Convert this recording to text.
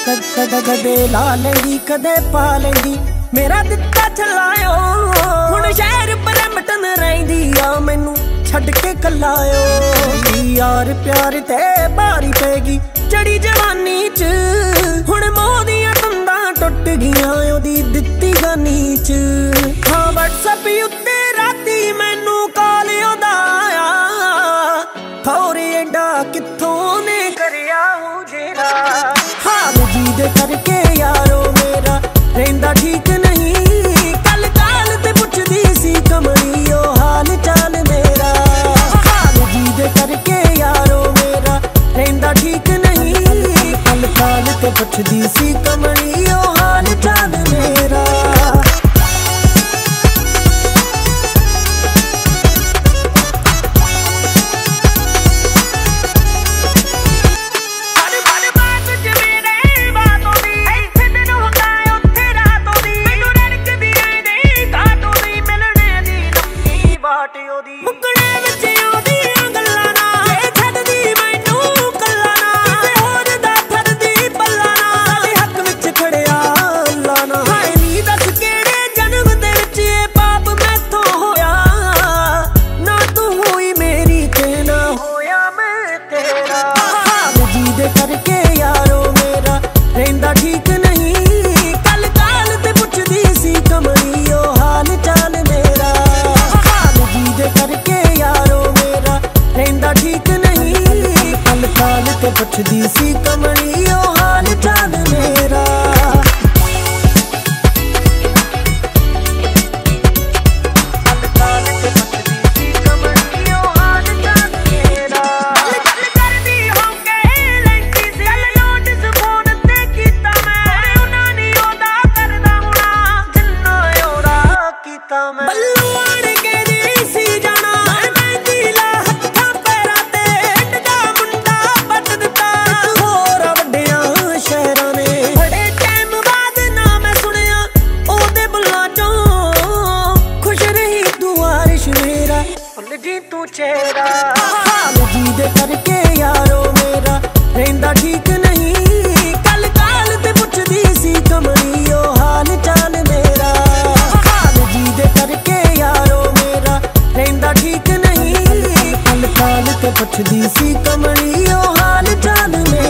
कदे ला लेंदी कदे पा लेंदी मेरा दिता चलायो हुण शहर परमटन रहिंदी आ मैनू छड्ड के कलायो यार प्यार ते भारी पैगी जड़ी जवानी च हुण मोह दियां तंदां टुट गियां ओदी दित्ती गानी च हाँ WhatsApp उत्ते राती मैनू कॉल ओदा आया खौरे एडा कित्थों ने करिया जेरा हाल जी दे करके यारो मेरा रहिंदा ठीक नहीं कल काल ते पुछदी सी कमली ओ हाल चाल मेरा हाल जी दे करके यारो मेरा रहिंदा ठीक नहीं कल काल ते पुछदी सी कमली ओ हाल चाल मेरा करके यारो मेरा रहिंदा ठीक नहीं कल काल ते पुछदी सी कमली ओ हाल चाल मेरा हाल जी दे करके यारो मेरा रहिंदा ठीक नहीं कल काल ते पुछदी सी कमली ओ हाल चाल मेरा चेहरा हाल जी दे करके यारो मेरा रहिंदा ठीक नहीं कल काल ते पुछदी सी कमली ओ हाल चाल मेरा हाल जी दे करके यारो मेरा रहिंदा ठीक नहीं कल काल ते पुछदी सी कमली ओ हाल चाल मेरा।